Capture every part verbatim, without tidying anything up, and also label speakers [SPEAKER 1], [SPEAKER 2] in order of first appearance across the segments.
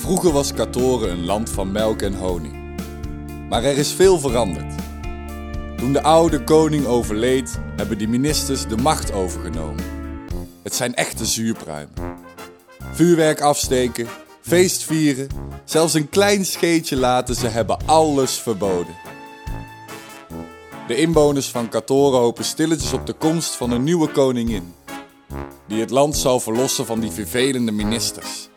[SPEAKER 1] Vroeger was Katoren een land van melk en honing. Maar er is veel veranderd. Toen de oude koning overleed, hebben de ministers de macht overgenomen. Het zijn echte zuurpruimen. Vuurwerk afsteken, feest vieren, zelfs een klein scheetje laten, ze hebben alles verboden. De inwoners van Katoren hopen stilletjes op de komst van een nieuwe koningin, die het land zal verlossen van die vervelende ministers.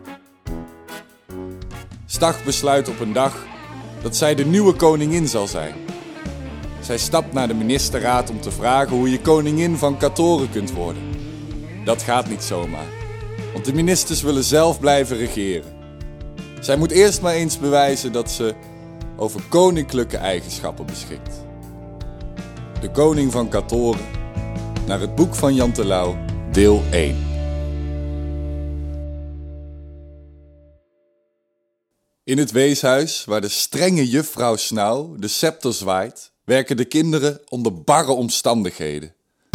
[SPEAKER 1] Stag besluit op een dag dat zij de nieuwe koningin zal zijn. Zij stapt naar de ministerraad om te vragen hoe je koningin van Katoren kunt worden. Dat gaat niet zomaar, want de ministers willen zelf blijven regeren. Zij moet eerst maar eens bewijzen dat ze over koninklijke eigenschappen beschikt. De koning van Katoren, naar het boek van Jan Terlouw, deel één. In het weeshuis, waar de strenge juffrouw Snauw de scepter zwaait, werken de kinderen onder barre omstandigheden.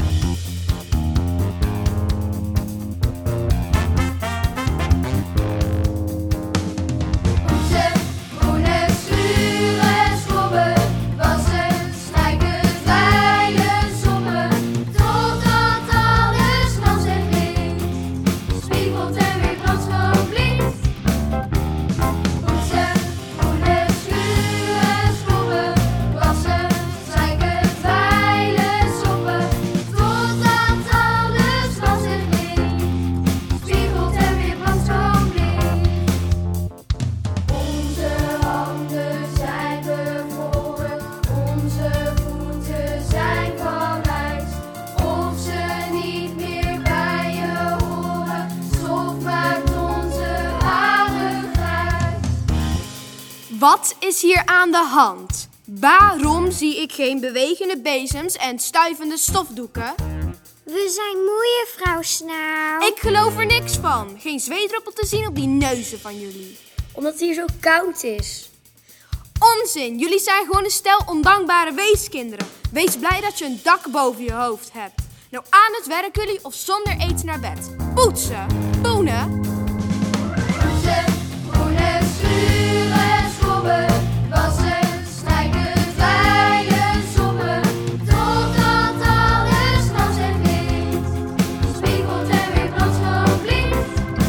[SPEAKER 2] Wat is hier aan de hand? Waarom zie ik geen bewegende bezems en stuivende stofdoeken?
[SPEAKER 3] We zijn moe, juffrouw Snauw.
[SPEAKER 2] Ik geloof er niks van. Geen zweetdruppel te zien op die neuzen van jullie.
[SPEAKER 4] Omdat het hier zo koud is.
[SPEAKER 2] Onzin! Jullie zijn gewoon een stel ondankbare weeskinderen. Wees blij dat je een dak boven je hoofd hebt. Nou aan het werk jullie of zonder eten naar bed. Poetsen, boenen.
[SPEAKER 5] Poetsen, boenen, schuren, schobben, wassen, strijken, vijlen, sommen. Totdat alles nat en wit, spiegelt en weer brandschapblind.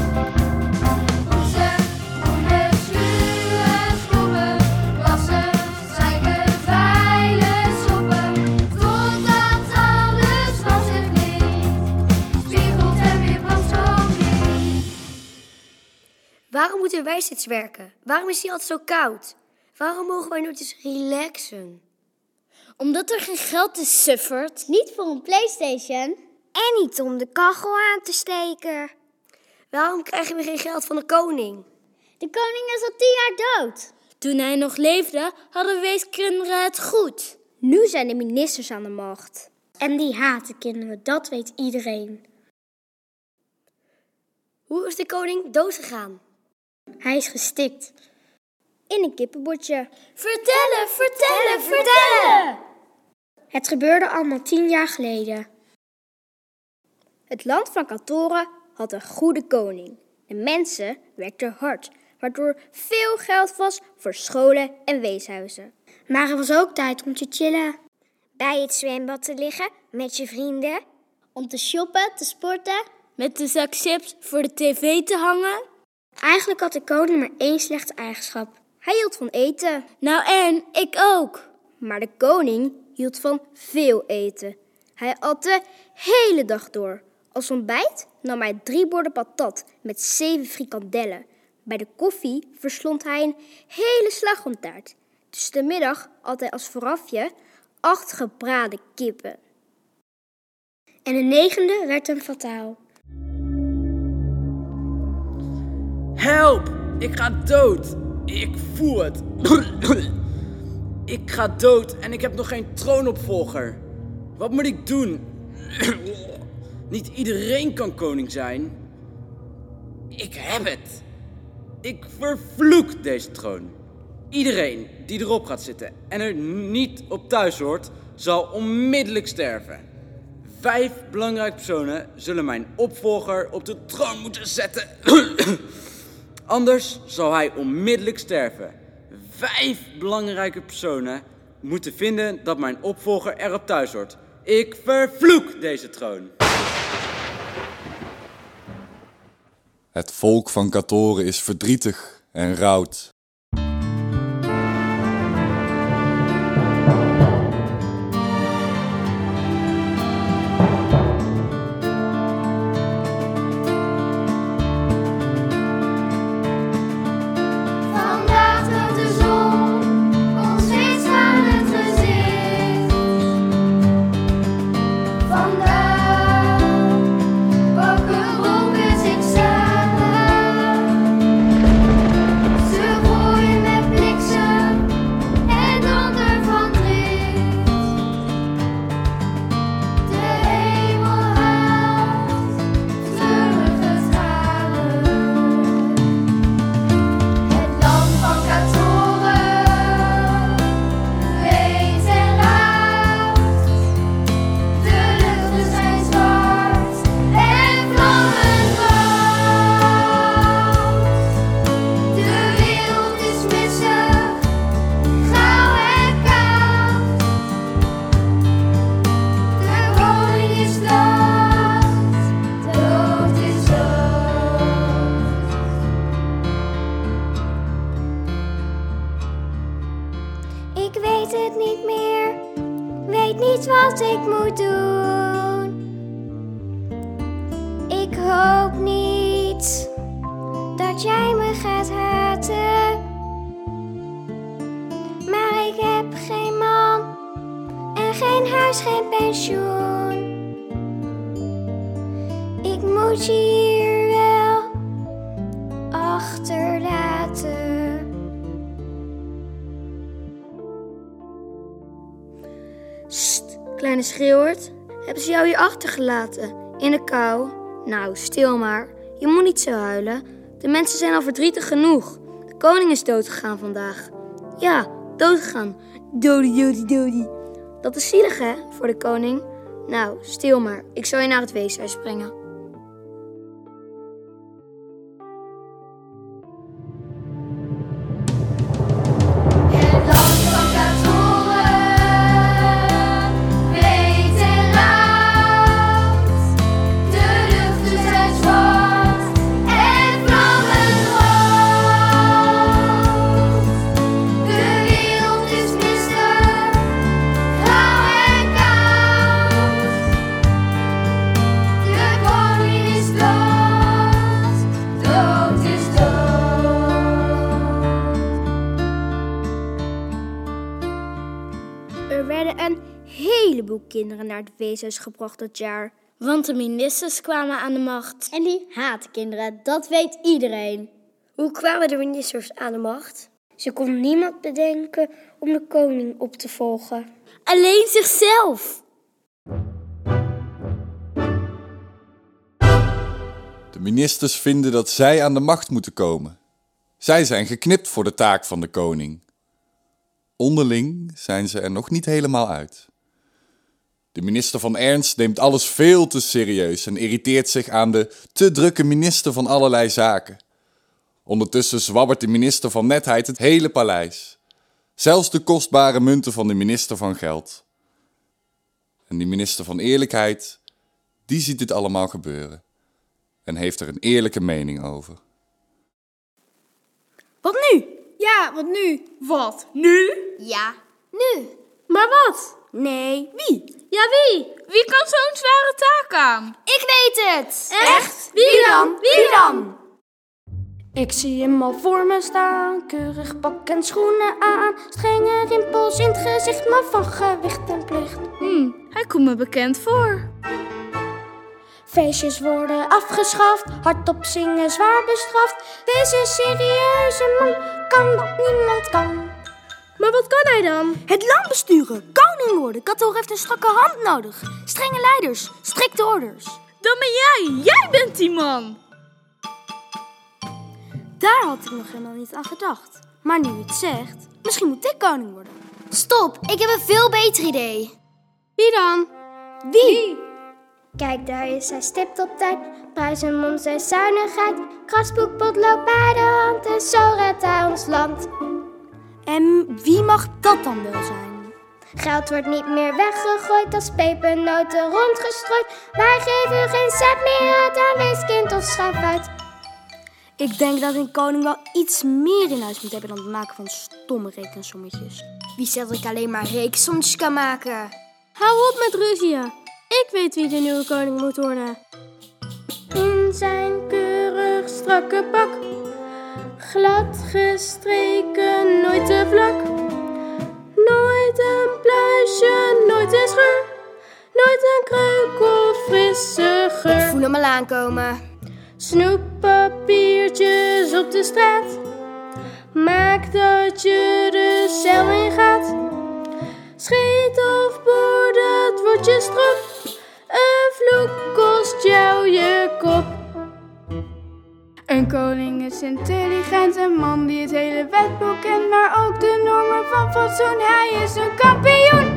[SPEAKER 5] Poetsen, boenen, schuren, schobben, wassen, strijken, vijlen, sommen. Totdat alles nat en wit, spiegelt en weer brandschapblind.
[SPEAKER 4] Waarom moeten wij steeds werken? Waarom is het hier altijd zo koud? Waarom mogen wij nooit eens relaxen?
[SPEAKER 3] Omdat er geen geld is, suffert. Niet voor een PlayStation. En niet om de kachel aan te steken.
[SPEAKER 4] Waarom krijgen we geen geld van de koning?
[SPEAKER 3] De koning is al tien jaar dood. Toen hij nog leefde, hadden weeskinderen het goed. Nu zijn de ministers aan de macht. En die haten kinderen, dat weet iedereen.
[SPEAKER 4] Hoe is de koning doodgegaan?
[SPEAKER 3] Hij is gestikt. In een kippenbotje.
[SPEAKER 5] Vertellen, vertellen, vertellen!
[SPEAKER 3] Het gebeurde allemaal tien jaar geleden. Het land van Katoren had een goede koning. De mensen werkten hard, waardoor veel geld was voor scholen en weeshuizen. Maar er was ook tijd om te chillen. Bij het zwembad te liggen met je vrienden. Om te shoppen, te sporten. Met de zak chips voor de tv te hangen. Eigenlijk had de koning maar één slechte eigenschap. Hij hield van eten. Nou en, ik ook. Maar de koning hield van veel eten. Hij at de hele dag door. Als ontbijt nam hij drie borden patat met zeven frikandellen. Bij de koffie verslond hij een hele slagroomtaart. Tussen de middag at hij als voorafje acht gebraden kippen. En de negende werd hem fataal.
[SPEAKER 6] Help! Ik ga dood! Ik voel het. Ik ga dood en ik heb nog geen troonopvolger. Wat moet ik doen? Niet iedereen kan koning zijn. Ik heb het. Ik vervloek deze troon. Iedereen die erop gaat zitten en er niet op thuis hoort, zal onmiddellijk sterven. Vijf belangrijke personen zullen mijn opvolger op de troon moeten zetten. Anders zal hij onmiddellijk sterven. Vijf belangrijke personen moeten vinden dat mijn opvolger erop thuis hoort. Ik vervloek deze troon.
[SPEAKER 1] Het volk van Katoren is verdrietig en rouwt.
[SPEAKER 5] Vandaag doet de zon ons steeds aan het gezicht. Vandaag pakken wolken zich samen. Ze gooien met bliksem en donder van drift. De hemel haalt treurige tranen. Het land van Katoren weent en raadt. De luchten zijn zwart en vlammen rood. De wereld is missig, grauw en koud. De koning is dood, dood is dood.
[SPEAKER 3] Ik weet het niet meer, weet niet wat ik moet doen. Ik hoop niet dat jij me gaat haten. Maar ik heb geen man en geen huis, geen pensioen. Ik moet je hier wel achterlaten. Sst, kleine schreeuwert. Hebben ze jou hier achtergelaten? In de kou? Nou, stil maar. Je moet niet zo huilen. De mensen zijn al verdrietig genoeg. De koning is doodgegaan vandaag. Ja, doodgegaan. Dodi, dodi, dodi. Dat is zielig, hè, voor de koning? Nou, stil maar. Ik zal je naar het weeshuis brengen.
[SPEAKER 5] Het land van Katoren weent en raadt. De luchten zijn zwart en vlammen rood. De wereld is mistig, grauw en koud. De koning is dood, dood is dood.
[SPEAKER 3] Er werden een heleboel kinderen naar het weeshuis gebracht dat jaar. Want de ministers kwamen aan de macht. En die haten kinderen, dat weet iedereen.
[SPEAKER 4] Hoe kwamen de ministers aan de macht?
[SPEAKER 3] Ze kon niemand bedenken om de koning op te volgen.
[SPEAKER 4] Alleen zichzelf.
[SPEAKER 1] De ministers vinden dat zij aan de macht moeten komen. Zij zijn geknipt voor de taak van de koning. Onderling zijn ze er nog niet helemaal uit. De minister van Ernst neemt alles veel te serieus en irriteert zich aan de te drukke minister van allerlei zaken. Ondertussen zwabbert de minister van Netheid het hele paleis. Zelfs de kostbare munten van de minister van Geld. En die minister van Eerlijkheid, die ziet dit allemaal gebeuren. En heeft er een eerlijke mening over.
[SPEAKER 2] Wat nu? Ja, wat nu? Wat? Nu?
[SPEAKER 3] Ja, nu.
[SPEAKER 2] Maar wat?
[SPEAKER 3] Nee.
[SPEAKER 2] Wie? Ja, wie? Wie kan zo'n zware taak aan?
[SPEAKER 3] Ik weet het.
[SPEAKER 2] Echt? Wie dan? Wie dan?
[SPEAKER 3] Ik zie hem al voor me staan, keurig pak en schoenen aan. Strenge rimpels in het gezicht, maar van gewicht en plicht.
[SPEAKER 2] Hm, hij komt me bekend voor.
[SPEAKER 3] Feestjes worden afgeschaft, hardop zingen zwaar bestraft. Deze serieuze man kan wat niemand kan.
[SPEAKER 2] Maar wat kan hij dan?
[SPEAKER 3] Het land besturen, koning worden. Katoren heeft een strakke hand nodig. Strenge leiders, strikte orders.
[SPEAKER 2] Dan ben jij. Jij bent die man.
[SPEAKER 3] Daar had ik nog helemaal niet aan gedacht. Maar nu je het zegt, misschien moet ik koning worden.
[SPEAKER 5] Stop, ik heb een veel beter idee.
[SPEAKER 2] Wie dan?
[SPEAKER 3] Wie? Kijk, daar is hij stipt op tijd. prijs hem om zijn zuinigheid. Grasboek, potlood bij de hand en zo redt hij ons land.
[SPEAKER 4] En wie mag dat dan wel zijn?
[SPEAKER 3] Geld wordt niet meer weggegooid als pepernoten rondgestrooid. Wij geven geen cent meer uit aan weeskind of schavuit.
[SPEAKER 4] Ik denk dat een koning wel iets meer in huis moet hebben dan het maken van stomme rekensommetjes.
[SPEAKER 3] Wie zegt dat ik alleen maar rekensommetjes kan maken?
[SPEAKER 7] Hou op met ruzieën. Ik weet wie de nieuwe koning moet worden. In zijn keurig strakke pak, glad gestreken, nooit te vlak. Nooit een pluisje, nooit een scheur, nooit een kreuk of frisse geur.
[SPEAKER 3] Ik voel hem al aankomen.
[SPEAKER 7] Snoeppapiertjes op de straat, maak dat je de cel in gaat. Scheet of boer, dat wordt je strop, een vloek kost jou je kop. Een koning is intelligent, een man die het hele wetboek kent, maar ook de normen van fatsoen, hij is een kampioen.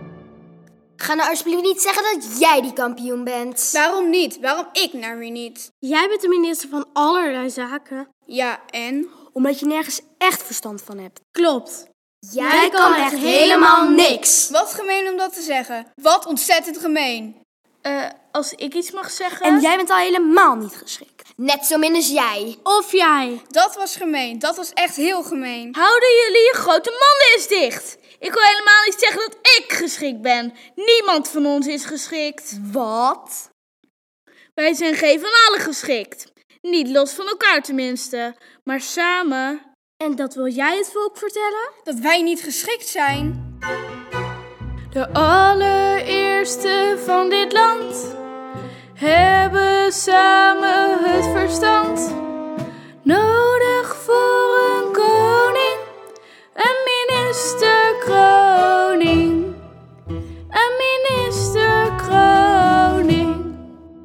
[SPEAKER 3] Ga nou alsjeblieft niet zeggen dat jij die kampioen bent.
[SPEAKER 2] Waarom niet? Waarom ik nou weer niet?
[SPEAKER 7] Jij bent de minister van allerlei zaken.
[SPEAKER 2] Ja, en?
[SPEAKER 4] Omdat je nergens echt verstand van hebt.
[SPEAKER 7] Klopt.
[SPEAKER 3] Jij kan echt helemaal niks.
[SPEAKER 2] Wat gemeen om dat te zeggen. Wat ontzettend gemeen.
[SPEAKER 7] Uh, als ik iets mag zeggen...
[SPEAKER 4] En jij bent al helemaal niet geschikt.
[SPEAKER 3] Net zo min als jij.
[SPEAKER 7] Of jij.
[SPEAKER 2] Dat was gemeen. Dat was echt heel gemeen.
[SPEAKER 8] Houden jullie je grote monden eens dicht. Ik wil helemaal niet zeggen dat ik geschikt ben. Niemand van ons is geschikt.
[SPEAKER 4] Wat?
[SPEAKER 8] Wij zijn geen van allen geschikt. Niet los van elkaar tenminste, maar samen.
[SPEAKER 7] En dat wil jij het volk vertellen?
[SPEAKER 2] Dat wij niet geschikt zijn?
[SPEAKER 7] De allereerste van dit land hebben samen het verstand. Nodig voor een koning, een ministerkroning. Een ministerkroning.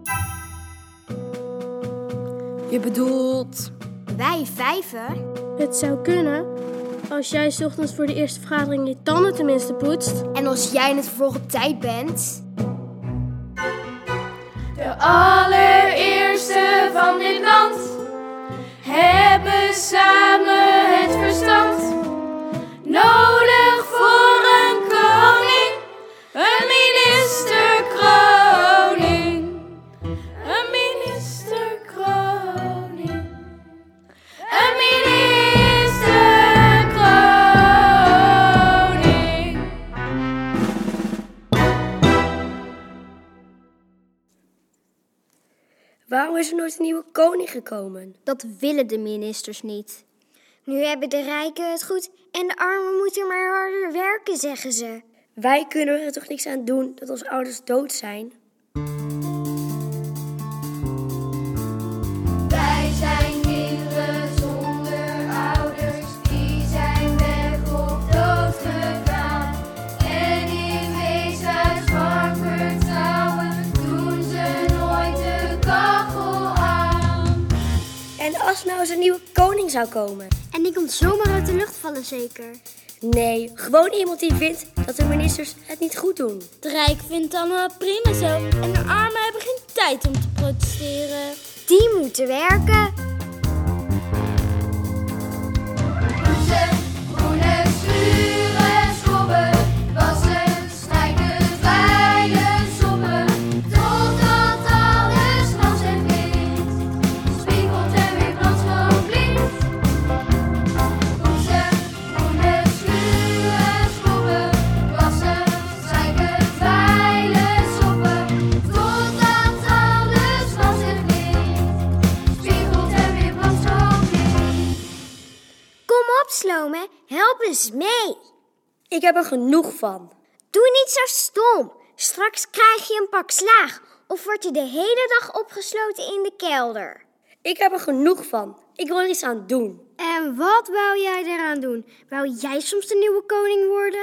[SPEAKER 4] Je bedoelt...
[SPEAKER 3] Wij vijven?
[SPEAKER 7] Het zou kunnen als jij 's ochtends voor de eerste vergadering je tanden tenminste poetst.
[SPEAKER 3] En als jij in het vervolg op tijd bent?
[SPEAKER 7] De allereerste van dit land hebben samen het verstand. Nodig voor een koning, een ministerkroning. Een ministerkroning. Een ministerkroning.
[SPEAKER 4] Waarom is er nooit een nieuwe koning gekomen?
[SPEAKER 3] Dat willen de ministers niet. Nu hebben de rijken het goed en de armen moeten maar harder werken, zeggen ze.
[SPEAKER 4] Wij kunnen er toch niks aan doen dat onze ouders dood zijn?
[SPEAKER 5] Wij zijn kinderen zonder ouders, die zijn weg of dood gegaan. En in weeshuis warm vertrouwen doen ze nooit de kachel aan.
[SPEAKER 4] En als nou eens een nieuwe koning zou komen?
[SPEAKER 3] En die komt zomaar uit de lucht vallen, zeker?
[SPEAKER 4] Nee, gewoon iemand die vindt dat de ministers het niet goed doen.
[SPEAKER 7] Het Rijk vindt het allemaal prima zo en de armen hebben geen tijd om te protesteren.
[SPEAKER 3] Die moeten werken.
[SPEAKER 5] Poetsen, groene schuren, schrobben, wassen, strijken, veilen, soppen. Totdat alles glans en wit spiegelt en weer brandschoon blinkt. Poetsen, groene schuren, schrobben, wassen, strijken, veilen, soppen. Totdat alles glans en wit spiegelt en weer brandschoon blinkt.
[SPEAKER 3] Kom op, Slome. Help eens mee.
[SPEAKER 4] Ik heb er genoeg van.
[SPEAKER 3] Doe niet zo stom. Straks krijg je een pak slaag. Of word je de hele dag opgesloten in de kelder.
[SPEAKER 4] Ik heb er genoeg van. Ik wil er iets aan doen.
[SPEAKER 3] En wat wou jij eraan doen? Wou jij soms de nieuwe koning worden?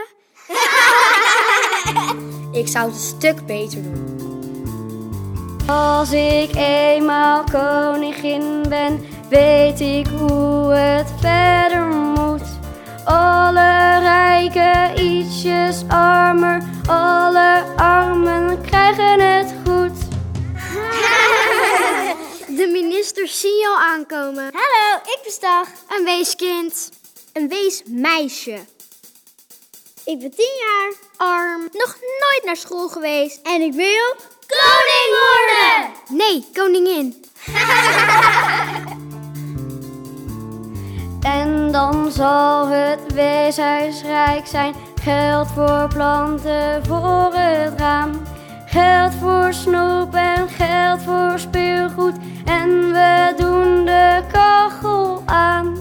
[SPEAKER 4] Ik zou het een stuk beter doen.
[SPEAKER 9] Als ik eenmaal koningin ben, weet ik hoe het verder moet. Alle rijken ietsjes armer, alle armen krijgen het goed.
[SPEAKER 3] ministers zie je al aankomen.
[SPEAKER 9] Hallo, ik ben Stag.
[SPEAKER 3] Een weeskind. Een weesmeisje. Ik ben tien jaar, arm, nog nooit naar school geweest. En ik wil...
[SPEAKER 9] Koning worden!
[SPEAKER 3] Nee, koningin.
[SPEAKER 9] En dan zal het weeshuis rijk zijn. Geld voor planten voor het raam. Geld voor snoep en geld voor speelgoed. En we doen de kachel aan.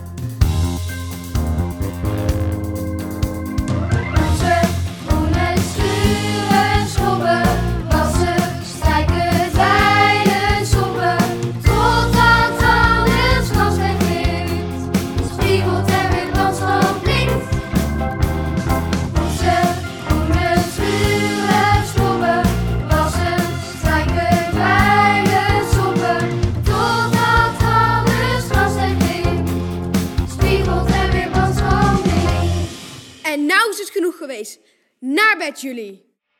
[SPEAKER 5] Poetsen, boenen, schuren, schrobben, wassen, strijken, dweilen, soppen. Totdat alles vast en glimt, spiegelt er weer brandstof blinkt. Poetsen, boenen, schuren, schrobben, wassen, strijken, dweilen, soppen. Totdat alles vast en glimt, spiegelt er weer brandstof blinkt.
[SPEAKER 2] En nou is het genoeg geweest. Naar bed jullie.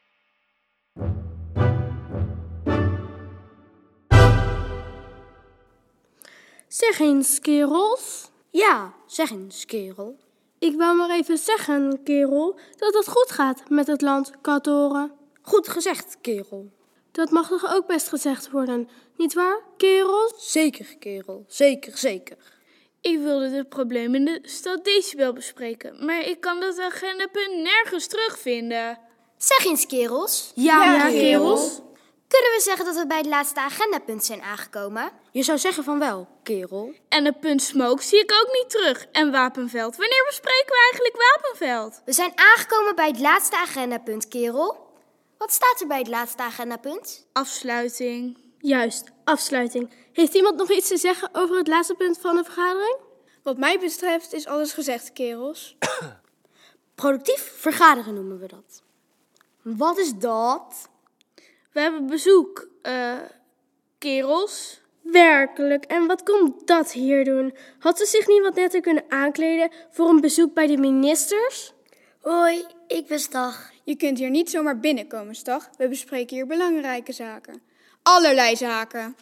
[SPEAKER 7] Zeg eens, kerels.
[SPEAKER 4] Ja, zeg eens, kerel.
[SPEAKER 7] Ik wou maar even zeggen, kerel, dat het goed gaat met het land Katoren.
[SPEAKER 4] Goed gezegd, kerel.
[SPEAKER 7] Dat mag toch ook best gezegd worden, nietwaar, kerels?
[SPEAKER 4] Zeker, kerel. Zeker, zeker.
[SPEAKER 8] Ik wilde het probleem in de stad Decibel bespreken, maar ik kan dat agendapunt nergens terugvinden.
[SPEAKER 10] Zeg eens, kerels.
[SPEAKER 4] Ja,
[SPEAKER 7] Ja, kerels.
[SPEAKER 10] Kunnen we zeggen dat we bij het laatste agendapunt zijn aangekomen?
[SPEAKER 4] Je zou zeggen van wel, kerel.
[SPEAKER 8] En het punt smoke zie ik ook niet terug. En Wapenveld, wanneer bespreken we eigenlijk Wapenveld?
[SPEAKER 10] We zijn aangekomen bij het laatste agendapunt, kerel. Wat staat er bij het laatste agendapunt?
[SPEAKER 8] Afsluiting.
[SPEAKER 7] Juist, afsluiting. Heeft iemand nog iets te zeggen over het laatste punt van de vergadering?
[SPEAKER 2] Wat mij betreft is alles gezegd, kerels.
[SPEAKER 4] Productief vergaderen noemen we dat. Wat is dat?
[SPEAKER 8] We hebben bezoek, eh, kerels.
[SPEAKER 7] Werkelijk, en wat komt dat hier doen? Had ze zich niet wat netter kunnen aankleden voor een bezoek bij de ministers?
[SPEAKER 4] Hoi, ik ben Stag.
[SPEAKER 2] Je kunt hier niet zomaar binnenkomen, Stag. We bespreken hier belangrijke zaken. Allerlei zaken.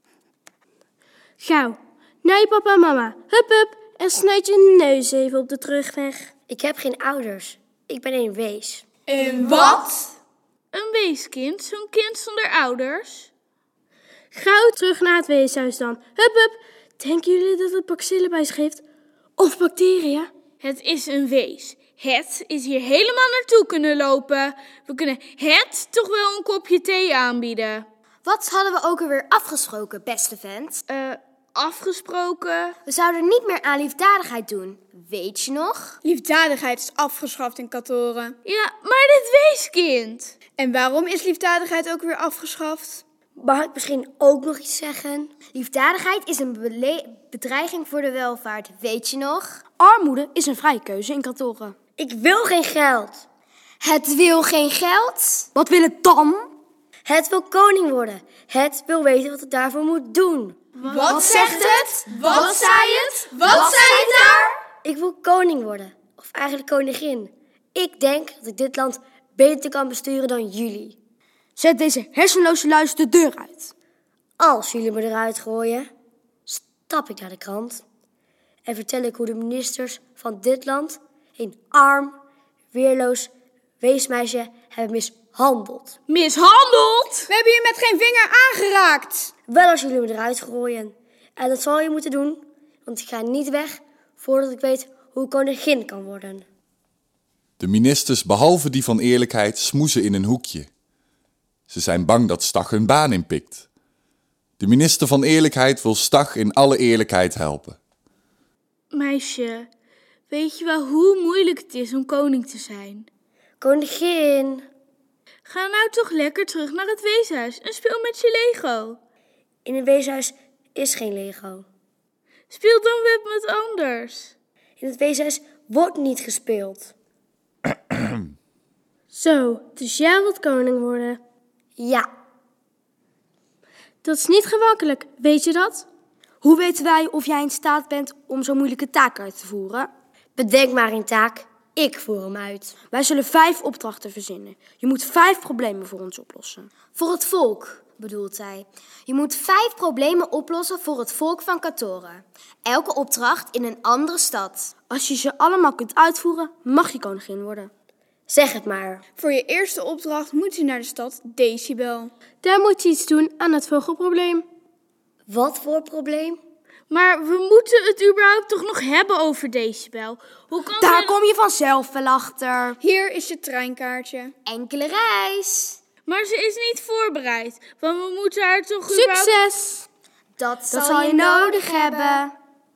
[SPEAKER 7] Gauw, naar je papa en mama. Hup, hup, en snijd je neus even op de terugweg.
[SPEAKER 4] Ik heb geen ouders. Ik ben een wees.
[SPEAKER 2] En wat?
[SPEAKER 8] Een weeskind, zo'n kind zonder ouders.
[SPEAKER 7] Gauw terug naar het weeshuis dan. Hup, hup. Denken jullie dat het bacillen bij zich heeft? Of bacteriën?
[SPEAKER 8] Het is een wees. Het is hier helemaal naartoe kunnen lopen. We kunnen het toch wel een kopje thee aanbieden.
[SPEAKER 10] Wat hadden we ook alweer afgesproken, beste vent?
[SPEAKER 8] Eh, afgesproken.
[SPEAKER 10] We zouden niet meer aan liefdadigheid doen. Weet je nog?
[SPEAKER 2] Liefdadigheid is afgeschaft in Katoren.
[SPEAKER 8] Ja, maar dit weeskind.
[SPEAKER 2] En waarom is liefdadigheid ook weer afgeschaft?
[SPEAKER 4] Mag ik misschien ook nog iets zeggen?
[SPEAKER 10] Liefdadigheid is een bele- bedreiging voor de welvaart. Weet je nog?
[SPEAKER 4] Armoede is een vrije keuze in Katoren. Ik wil geen geld.
[SPEAKER 10] Het wil geen geld.
[SPEAKER 4] Wat wil het dan? Het wil koning worden. Het wil weten wat het daarvoor moet doen.
[SPEAKER 2] Wat zegt het? Wat zei het? Wat zei het daar?
[SPEAKER 4] Ik wil koning worden. Of eigenlijk koningin. Ik denk dat ik dit land beter kan besturen dan jullie. Zet deze hersenloze luis de deur uit. Als jullie me eruit gooien, stap ik naar de krant en vertel ik hoe de ministers van dit land een arm, weerloos weesmeisje hebben mishandeld.
[SPEAKER 8] Mishandeld?
[SPEAKER 2] We hebben je met geen vinger aangeraakt.
[SPEAKER 4] Wel als jullie me eruit gooien. En dat zal je moeten doen, want ik ga niet weg voordat ik weet hoe ik koningin kan worden.
[SPEAKER 1] De ministers, behalve die van eerlijkheid, smoezen in een hoekje. Ze zijn bang dat Stag hun baan inpikt. De minister van eerlijkheid wil Stag in alle eerlijkheid helpen.
[SPEAKER 8] Meisje, weet je wel hoe moeilijk het is om koning te zijn?
[SPEAKER 4] Koningin.
[SPEAKER 8] Ga nou toch lekker terug naar het weeshuis en speel met je Lego.
[SPEAKER 4] In een weeshuis is geen Lego.
[SPEAKER 8] Speel dan weer met anders.
[SPEAKER 4] In het weeshuis wordt niet gespeeld.
[SPEAKER 7] Zo, dus jij wilt koning worden.
[SPEAKER 4] Ja.
[SPEAKER 7] Dat is niet gemakkelijk, weet je dat?
[SPEAKER 4] Hoe weten wij of jij in staat bent om zo'n moeilijke taak uit te voeren? Bedenk maar een taak. Ik voer hem uit. Wij zullen vijf opdrachten verzinnen. Je moet vijf problemen voor ons oplossen.
[SPEAKER 10] Voor het volk. bedoelt zij. Je moet vijf problemen oplossen voor het volk van Katoren. Elke opdracht in een andere stad.
[SPEAKER 7] Als je ze allemaal kunt uitvoeren, mag je koningin worden.
[SPEAKER 4] Zeg het maar.
[SPEAKER 8] Voor je eerste opdracht moet je naar de stad Decibel.
[SPEAKER 7] Daar moet je iets doen aan het vogelprobleem.
[SPEAKER 4] Wat voor probleem?
[SPEAKER 8] Maar we moeten het überhaupt toch nog hebben over Decibel? Hoe kan
[SPEAKER 7] Daar
[SPEAKER 8] je...
[SPEAKER 7] kom je vanzelf wel achter.
[SPEAKER 8] Hier is je treinkaartje.
[SPEAKER 10] Enkele reis.
[SPEAKER 8] Maar ze is niet voorbereid, want we moeten haar toch überhaupt...
[SPEAKER 7] Succes!
[SPEAKER 10] Dat,
[SPEAKER 7] Dat zal je nodig hebben.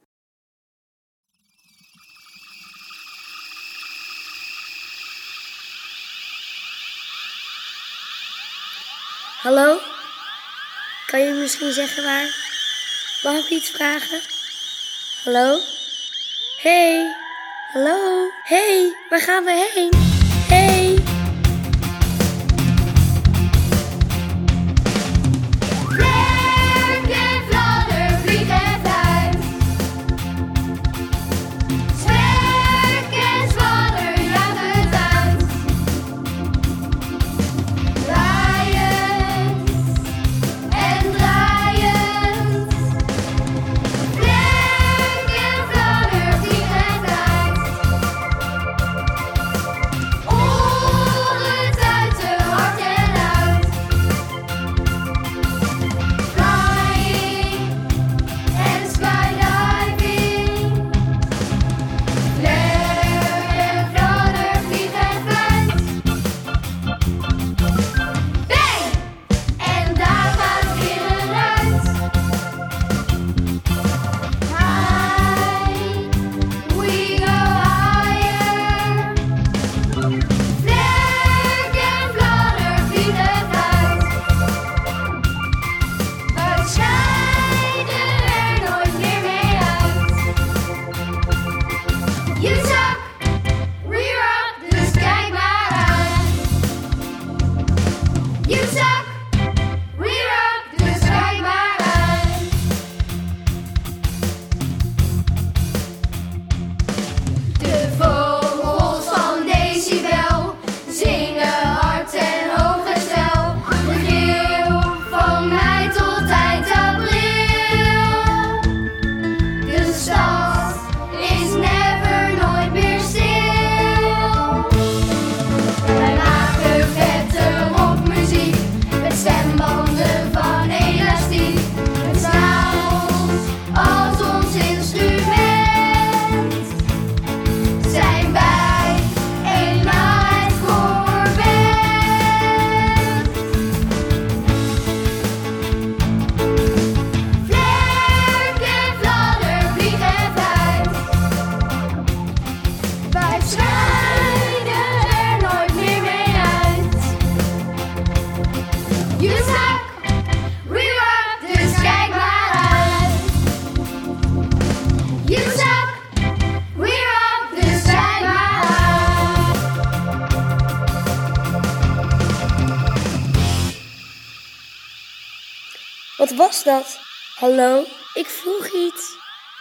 [SPEAKER 4] Hallo? Kan je misschien zeggen waar? Mag ik iets vragen? Hallo? Hey? Hallo? Hey, waar gaan we heen? Hey?
[SPEAKER 5] Vlerk en fladder, vlieg en fluit. Zwerk en zwadder, jaag het uit. Draaiend en draaiend. Vlerk en fladder, vlieg en fluit. Oren tuiten, hard en luid. Flying and skydiving. Flair en fladder, vlieg en fluit. Bang! En daar gaat weer een ruit. High, we go higher. Vlerk en fladder, vlieg en fluit. We scheiden er nooit meer mee uit. Je zak, we rock, dus kijk maar uit. Je zak, we rock, dus kijk maar uit. De vogels van Decibel zingen hard en hoog en snel. De leeuw van mei tot eind april. De stad is never, nooit meer stil. Wij maken vette rockmuziek met stembanden van elastiek. Met snavels als ons instrument. Zijn wij eenmaal het koorband. Vlerk en fladder, vlieg en fluit. Wij scheiden er nooit meer mee uit. Je zak, we rock, dus kijk maar uit. Je zak, we rock, dus kijk maar uit.
[SPEAKER 4] Wat was dat? Hallo? Ik vroeg iets.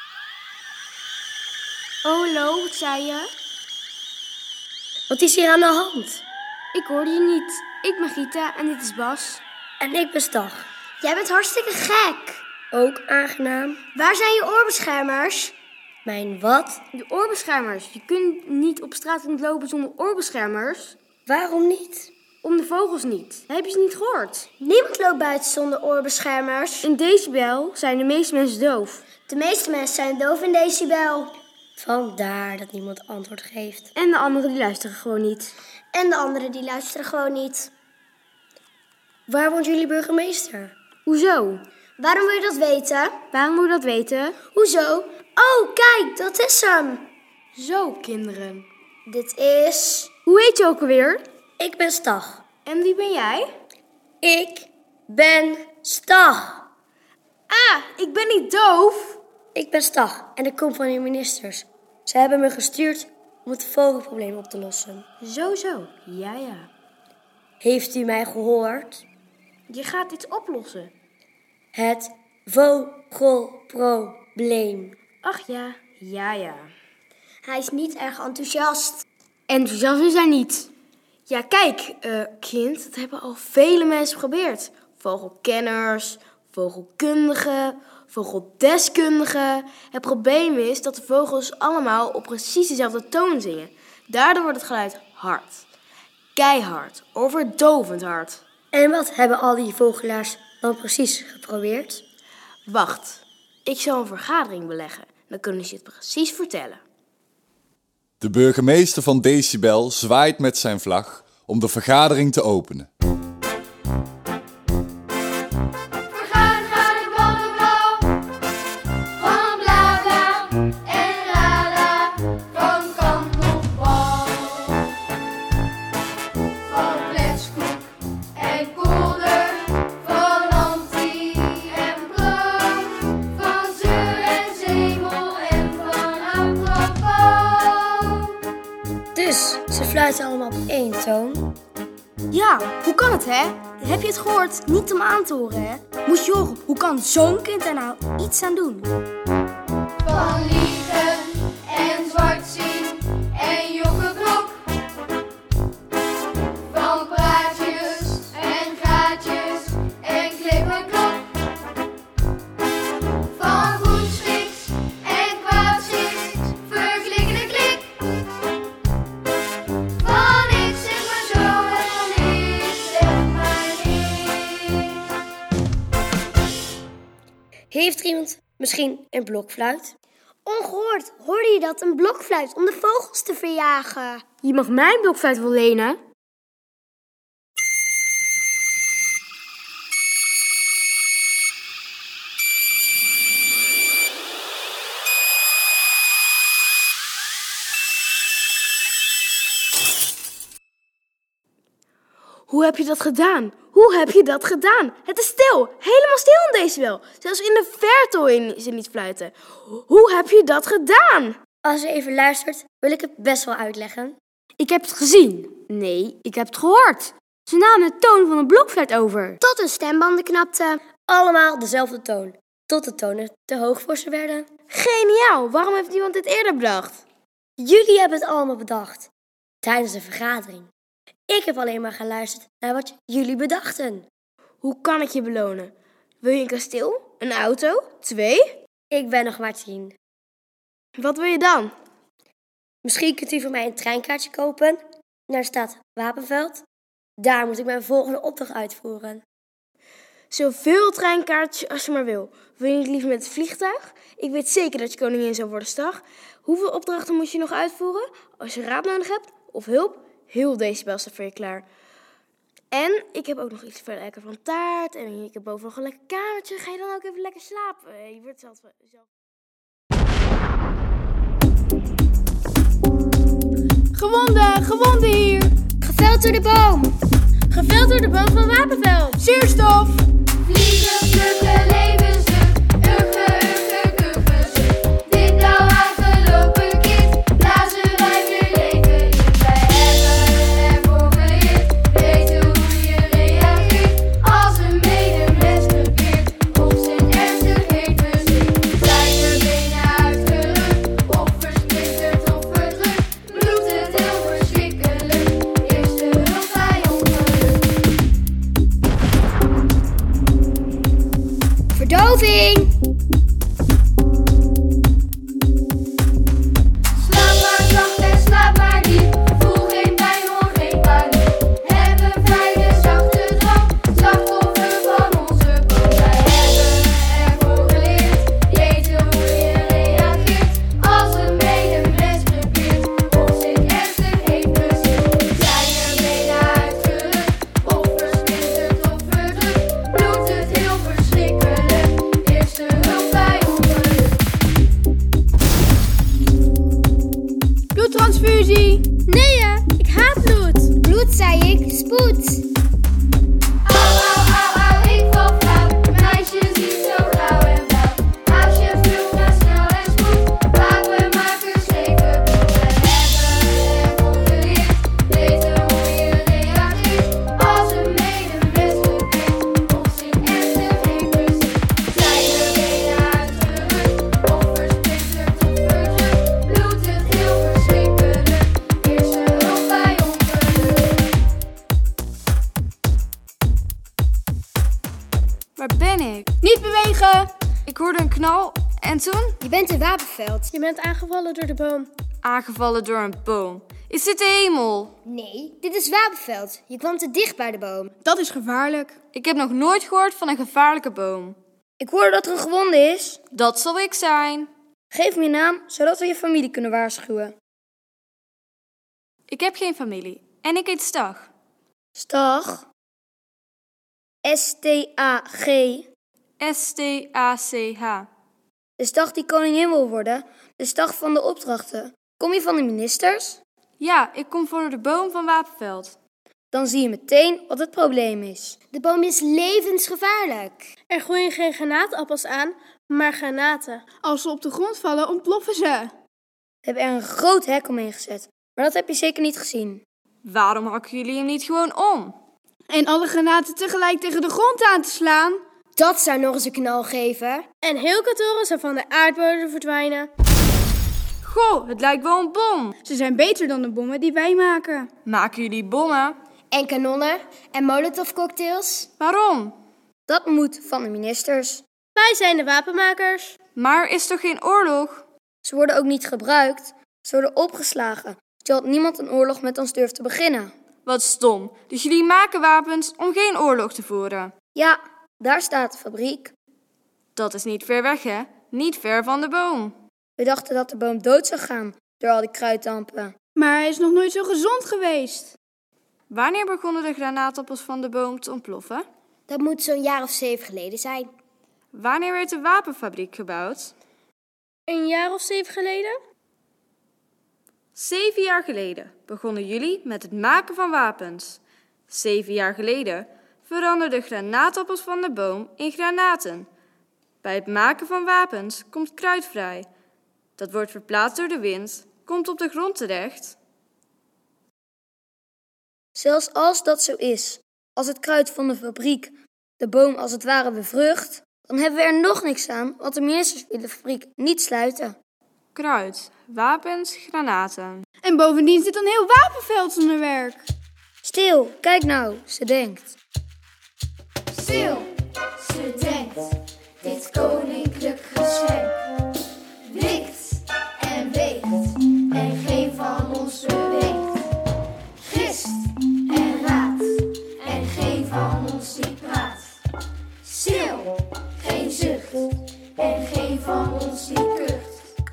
[SPEAKER 7] Oh, hallo, wat zei je?
[SPEAKER 4] Wat is hier aan de hand?
[SPEAKER 7] Ik hoorde je niet. Ik ben Gita en dit is Bas.
[SPEAKER 4] En ik ben Stag.
[SPEAKER 10] Jij bent hartstikke gek.
[SPEAKER 4] Ook aangenaam.
[SPEAKER 10] Waar zijn je oorbeschermers?
[SPEAKER 4] Mijn wat?
[SPEAKER 7] De oorbeschermers. Je kunt niet op straat lopen zonder oorbeschermers.
[SPEAKER 4] Waarom niet?
[SPEAKER 7] Om de vogels niet. Heb je ze niet gehoord?
[SPEAKER 10] Niemand loopt buiten zonder oorbeschermers.
[SPEAKER 7] In Decibel zijn de meeste mensen doof.
[SPEAKER 10] De meeste mensen zijn doof in Decibel.
[SPEAKER 4] Vandaar dat niemand antwoord geeft.
[SPEAKER 7] En de anderen die luisteren gewoon niet.
[SPEAKER 10] En de anderen die luisteren gewoon niet.
[SPEAKER 4] Waar woont jullie burgemeester?
[SPEAKER 7] Hoezo?
[SPEAKER 10] Waarom wil je dat weten?
[SPEAKER 7] Waarom moet je dat weten?
[SPEAKER 10] Hoezo? Oh, kijk, dat is hem.
[SPEAKER 7] Zo, kinderen.
[SPEAKER 10] Dit is...
[SPEAKER 7] Hoe heet je ook alweer?
[SPEAKER 4] Ik ben Stag.
[SPEAKER 7] En wie ben jij?
[SPEAKER 4] Ik ben Stag.
[SPEAKER 7] Ah, ik ben niet doof.
[SPEAKER 4] Ik ben Stag en ik kom van de ministers. Ze hebben me gestuurd om het vogelprobleem op te lossen.
[SPEAKER 7] Zo, zo. Ja, ja.
[SPEAKER 4] Heeft u mij gehoord?
[SPEAKER 7] Je gaat dit oplossen.
[SPEAKER 4] Het vogelprobleem.
[SPEAKER 7] Ach ja, ja, ja.
[SPEAKER 10] Hij is niet erg enthousiast.
[SPEAKER 7] Enthousiast is hij niet. Ja, kijk, uh, kind, dat hebben al vele mensen geprobeerd.
[SPEAKER 4] vogelkenners, vogelkundigen, vogeldeskundigen. Het probleem is dat de vogels allemaal op precies dezelfde toon zingen. Daardoor wordt het geluid hard. Keihard, overdovend hard.
[SPEAKER 10] En wat hebben al die vogelaars dan precies geprobeerd?
[SPEAKER 4] Wacht, ik zal een vergadering beleggen. Dan kunnen ze het precies vertellen.
[SPEAKER 1] De burgemeester van Decibel zwaait met zijn vlag om de vergadering te openen.
[SPEAKER 5] Vergadering gaat ik blauw, van bla bla en la la, van kantelbal, van kletskoek en kolder, van anti en blauw, van zeur en zemel en van apropos.
[SPEAKER 10] Dus ze fluiten allemaal op één toon.
[SPEAKER 3] Ja, hoe kan het, hè? Heb je het gehoord? Niet om aan te horen, hè? Moest je horen, hoe kan zo'n kind er nou iets aan doen?
[SPEAKER 5] Van liegen en zwart zien en jokkenblok. Van praatjes en gaatjes en klip en klok. Van goed schiks en kwaad schiks, verklikkende klik. Van ik zeg maar zo en van ik zeg maar niks.
[SPEAKER 10] Heeft er iemand misschien een blokfluit?
[SPEAKER 3] Ongehoord, hoorde je dat? Een blokfluit om de vogels te verjagen. Je mag mijn blokfluit wel lenen.
[SPEAKER 4] Hoe heb je dat gedaan? Hoe heb je dat gedaan? Het is stil. Helemaal stil in Decibel. Zelfs in de verte hoor je ze niet fluiten. Hoe heb je dat gedaan?
[SPEAKER 10] Als je even luistert, wil ik het best wel uitleggen.
[SPEAKER 3] Ik heb het gezien. Nee, ik heb het gehoord. Ze namen de toon van een blokfluit over.
[SPEAKER 10] Tot hun stembanden knapten. Allemaal dezelfde toon. Tot de tonen te hoog voor ze werden.
[SPEAKER 4] Geniaal. Waarom heeft niemand dit eerder bedacht?
[SPEAKER 10] Jullie hebben het allemaal bedacht. Tijdens de vergadering. Ik heb alleen maar geluisterd naar wat jullie bedachten.
[SPEAKER 4] Hoe kan ik je belonen? Wil je een kasteel? Een auto? Twee?
[SPEAKER 10] Ik ben nog maar tien.
[SPEAKER 4] Wat wil je dan?
[SPEAKER 10] Misschien kunt u voor mij een treinkaartje kopen naar de stad Wapenveld. Daar moet ik mijn volgende opdracht uitvoeren.
[SPEAKER 4] Zoveel treinkaartjes als je maar wil. Wil je niet liever met het vliegtuig? Ik weet zeker dat je koningin zou worden, Stag. Hoeveel opdrachten moet je nog uitvoeren? Als je raad nodig hebt of hulp, heel Decibel staat voor je klaar. En ik heb ook nog iets voor lekker van taart. En ik heb boven nog een lekker kamertje. Ga je dan ook even lekker slapen? Je wordt zelf... zelf...
[SPEAKER 8] Gewonden, gewonden hier.
[SPEAKER 3] Geveld door de boom.
[SPEAKER 8] Geveld door de boom van Wapenveld.
[SPEAKER 2] Zuurstof.
[SPEAKER 5] Vliegen, vluchten, leven stuk. Ugge, ugge, kugge stuk. Dit nou aangelopen kind. Blazen wij weer leven in. Wij hebben ervoor geleerd. Weten hoe je reageert. Als een medemens gebeurt. Of zijn ernstigheid bezweert. Zijn de benen uitgerukt. Of versplinterd of verdrukt. Bloedt het heel verschrikkelijk. Eerste hulp bij ongeluk.
[SPEAKER 2] En toen?
[SPEAKER 3] Je bent in Wapenveld.
[SPEAKER 7] Je bent aangevallen door de boom.
[SPEAKER 2] Aangevallen door een boom. Is dit de hemel?
[SPEAKER 3] Nee, dit is Wapenveld. Je kwam te dicht bij de boom.
[SPEAKER 2] Dat is gevaarlijk. Ik heb nog nooit gehoord van een gevaarlijke boom.
[SPEAKER 3] Ik hoorde dat er een gewonde is.
[SPEAKER 2] Dat zal ik zijn.
[SPEAKER 3] Geef me je naam, zodat we je familie kunnen waarschuwen.
[SPEAKER 2] Ik heb geen familie. En ik heet Stag.
[SPEAKER 3] Stag? S T A G.
[SPEAKER 2] S T A C H.
[SPEAKER 3] De Stag die koningin wil worden. De Stag van de opdrachten. Kom je van de ministers?
[SPEAKER 2] Ja, ik kom voor de boom van Wapenveld.
[SPEAKER 3] Dan zie je meteen wat het probleem is.
[SPEAKER 10] De boom is levensgevaarlijk.
[SPEAKER 7] Er groeien geen granaatappels aan, maar granaten.
[SPEAKER 8] Als ze op de grond vallen, ontploffen ze.
[SPEAKER 3] We hebben er een groot hek omheen gezet. Maar dat heb je zeker niet gezien.
[SPEAKER 2] Waarom hakken jullie hem niet gewoon om?
[SPEAKER 8] En alle granaten tegelijk tegen de grond aan te slaan?
[SPEAKER 10] Dat zou nog eens een knal geven.
[SPEAKER 7] En heel Katoren zou van de aardbodem verdwijnen.
[SPEAKER 2] Goh, het lijkt wel een bom.
[SPEAKER 8] Ze zijn beter dan de bommen die wij maken.
[SPEAKER 2] Maken jullie bommen?
[SPEAKER 10] En kanonnen en molotovcocktails.
[SPEAKER 2] Waarom?
[SPEAKER 3] Dat moet van de ministers.
[SPEAKER 7] Wij zijn de wapenmakers.
[SPEAKER 2] Maar er is toch geen oorlog?
[SPEAKER 3] Ze worden ook niet gebruikt. Ze worden opgeslagen, zodat niemand een oorlog met ons durft te beginnen.
[SPEAKER 2] Wat stom. Dus jullie maken wapens om geen oorlog te voeren?
[SPEAKER 3] Ja, daar staat de fabriek.
[SPEAKER 2] Dat is niet ver weg, hè? Niet ver van de boom.
[SPEAKER 3] We dachten dat de boom dood zou gaan door al die kruiddampen.
[SPEAKER 8] Maar hij is nog nooit zo gezond geweest.
[SPEAKER 2] Wanneer begonnen de granaatappels van de boom te ontploffen?
[SPEAKER 10] Dat moet zo'n jaar of zeven geleden zijn.
[SPEAKER 2] Wanneer werd de wapenfabriek gebouwd?
[SPEAKER 7] Een jaar of zeven geleden?
[SPEAKER 2] Zeven jaar geleden begonnen jullie met het maken van wapens. Zeven jaar geleden veranderden granaatappels van de boom in granaten. Bij het maken van wapens komt kruid vrij. Dat wordt verplaatst door de wind, komt op de grond terecht.
[SPEAKER 3] Zelfs als dat zo is, als het kruid van de fabriek de boom als het ware bevrucht, dan hebben we er nog niks aan, want de ministers willen de fabriek niet sluiten.
[SPEAKER 2] Kruid, wapens, granaten.
[SPEAKER 8] En bovendien zit een heel Wapenveld zonder werk.
[SPEAKER 3] Stil, kijk nou, ze denkt.
[SPEAKER 5] Stil, ze denkt, dit koninklijk geschenk wikt en weegt en geen van ons beweegt. Gist en raadt en geen van ons die praat. Stil, geen zucht en geen van ons die kucht.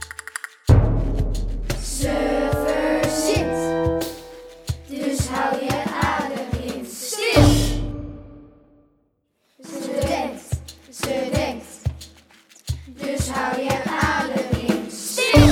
[SPEAKER 5] Ze verzint, dus hou je adem in. Stil! Ze denkt, ze denkt, dus hou je adem in. Stil!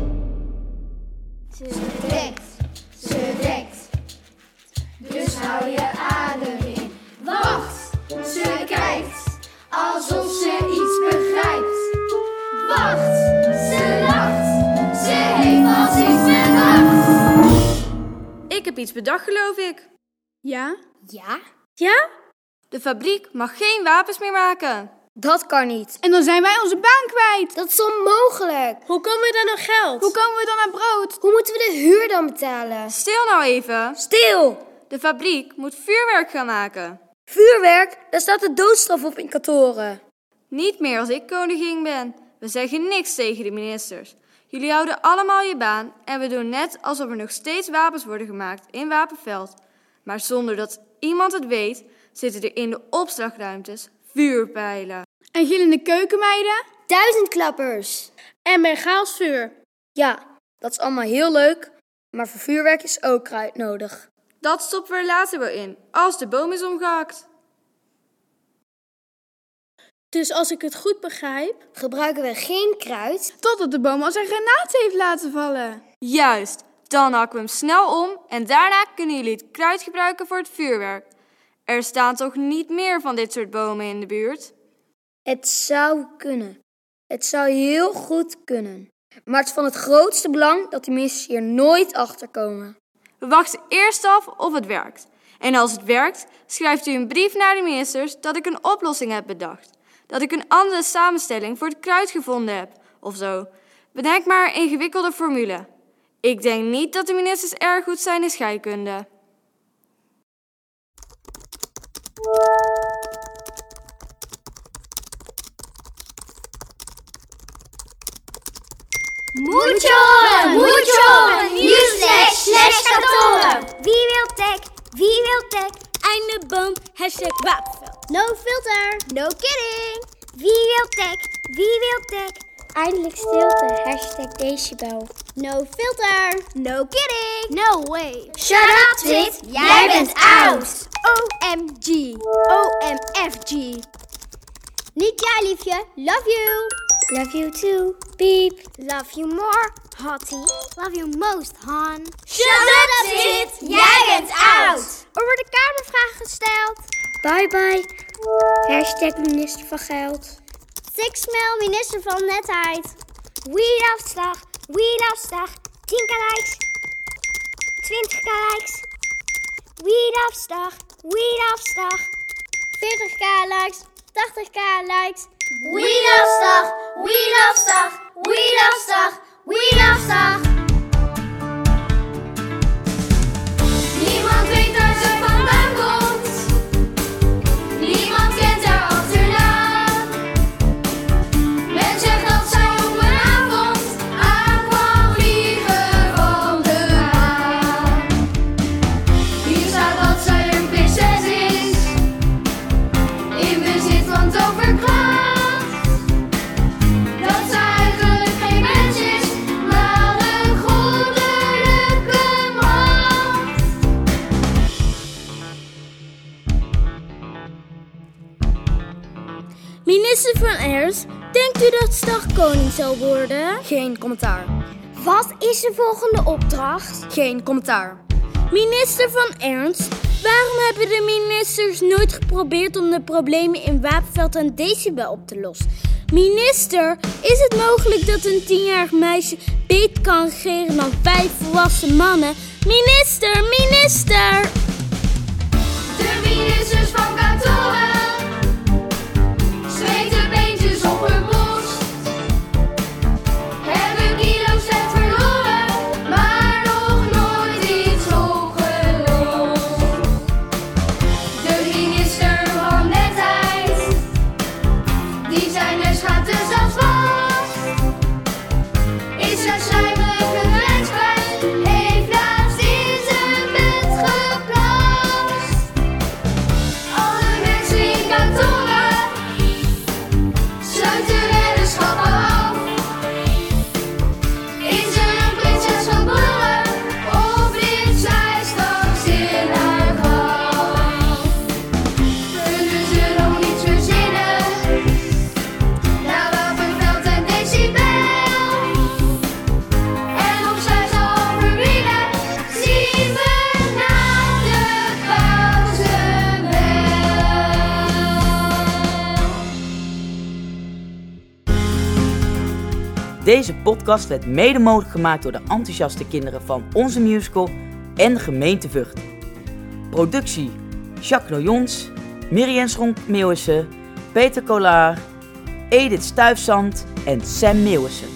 [SPEAKER 5] Ze denkt, ze denkt, dus hou je adem in. Wacht, ze kijkt, alsof ze iets begrijpt. Wacht, ze lacht, ze heeft als iets bedacht.
[SPEAKER 2] Ik heb iets bedacht, geloof ik.
[SPEAKER 8] Ja?
[SPEAKER 10] Ja?
[SPEAKER 7] Ja?
[SPEAKER 2] De fabriek mag geen wapens meer maken.
[SPEAKER 3] Dat kan niet.
[SPEAKER 8] En dan zijn wij onze baan kwijt.
[SPEAKER 10] Dat is onmogelijk.
[SPEAKER 7] Hoe komen we dan nog geld?
[SPEAKER 8] Hoe komen we dan aan brood?
[SPEAKER 10] Hoe moeten we de huur dan betalen?
[SPEAKER 2] Stil nou even.
[SPEAKER 3] Stil!
[SPEAKER 2] De fabriek moet vuurwerk gaan maken.
[SPEAKER 3] Vuurwerk, daar staat de doodstraf op in Katoren.
[SPEAKER 2] Niet meer als ik koningin ben. We zeggen niks tegen de ministers. Jullie houden allemaal je baan en we doen net alsof er nog steeds wapens worden gemaakt in Wapenveld. Maar zonder dat iemand het weet, zitten er in de opslagruimtes vuurpijlen.
[SPEAKER 8] En gillende keukenmeiden?
[SPEAKER 10] Duizendklappers.
[SPEAKER 7] En bengaalsvuur.
[SPEAKER 3] Ja, dat is allemaal heel leuk, maar voor vuurwerk is ook kruid nodig.
[SPEAKER 2] Dat stoppen we er later wel in, als de boom is omgehakt.
[SPEAKER 7] Dus als ik het goed begrijp...
[SPEAKER 10] Gebruiken we geen kruid?
[SPEAKER 8] Totdat de boom als een granaat heeft laten vallen.
[SPEAKER 2] Juist, dan hakken we hem snel om en daarna kunnen jullie het kruid gebruiken voor het vuurwerk. Er staan toch niet meer van dit soort bomen in de buurt?
[SPEAKER 3] Het zou kunnen. Het zou heel goed kunnen. Maar het is van het grootste belang dat die ministers hier nooit achter komen.
[SPEAKER 2] We wachten eerst af of het werkt. En als het werkt, schrijft u een brief naar de ministers dat ik een oplossing heb bedacht. Dat ik een andere samenstelling voor het kruid gevonden heb, of zo. Bedenk maar een ingewikkelde formule. Ik denk niet dat de ministers erg goed zijn in scheikunde.
[SPEAKER 3] Moet je horen, moet je horen. Nieuwslex slash kantoren.
[SPEAKER 9] Wie wil tech? Wie wil tech?
[SPEAKER 7] Einde boom, hashtag Wapenveld.
[SPEAKER 3] No filter, no kidding.
[SPEAKER 9] Wie wil tech? Wie wil tech?
[SPEAKER 3] Eindelijk stilte, hashtag decibel. No filter, no kidding.
[SPEAKER 9] No way.
[SPEAKER 3] Shut up, Twit, jij bent oud.
[SPEAKER 9] O M G. O M F G.
[SPEAKER 3] Niet jij, liefje, love you.
[SPEAKER 9] Love you too, Piep. Love you more, Hottie. Love you most, Han.
[SPEAKER 3] Shut up, Twit, jij bent oud.
[SPEAKER 9] Er worden kamervragen gesteld.
[SPEAKER 3] Bye bye, hashtag minister van Geld.
[SPEAKER 9] Six mil, minister van Netheid. We love slag, we love slag. tien k likes. twintig k likes. We love slag, we love slag.
[SPEAKER 3] veertig k likes, tachtig k likes.
[SPEAKER 5] We love slag, we love slag, we love slag, we love slag. Niemand weet waar ze vandaan komt. Niemand kent haar achternaam. Men zegt dat zij op een avond aankwam vliegen van de maan. Hier staat dat zij een prinses is, in bezit van toverkracht. Dat zij eigenlijk geen mens is, maar een goddelijke macht.
[SPEAKER 7] Minister van Ernst, denkt u dat Stag koning zal worden?
[SPEAKER 4] Geen commentaar.
[SPEAKER 9] Wat is de volgende opdracht?
[SPEAKER 4] Geen commentaar.
[SPEAKER 7] Minister van Ernst, waarom hebben de ministers nooit geprobeerd om de problemen in Wapenveld en Decibel op te lossen? Minister, is het mogelijk dat een tienjarig meisje beter kan regeren dan vijf volwassen mannen? Minister, minister!
[SPEAKER 5] De ministers van kantoren zweten beentjes op hun borst, hebben kilo's vet verloren, maar nog nooit iets opgelost. De minister van Netheid, die zijn neus gaat dus als vast, is een slijmerige grenskwijt, heeft laatst in zijn bed geplast. Alle mensen in kantoren sluiten weddenschappen af. Is er een prinses geboren, of ligt zij straks in haar graf? Kunnen ze nog iets verzinnen, naar Wapenveld en Decibel? En of zij zal overwinnen, zien we na de pauze wel.
[SPEAKER 11] Deze podcast werd mede mogelijk gemaakt door de enthousiaste kinderen van Onze Musical en de gemeente Vught. Productie Jacques Noyons, Miriam Schronk-Meeuwissen, Peter Collard, Edith Stuyvesant en Sam Meeuwissen.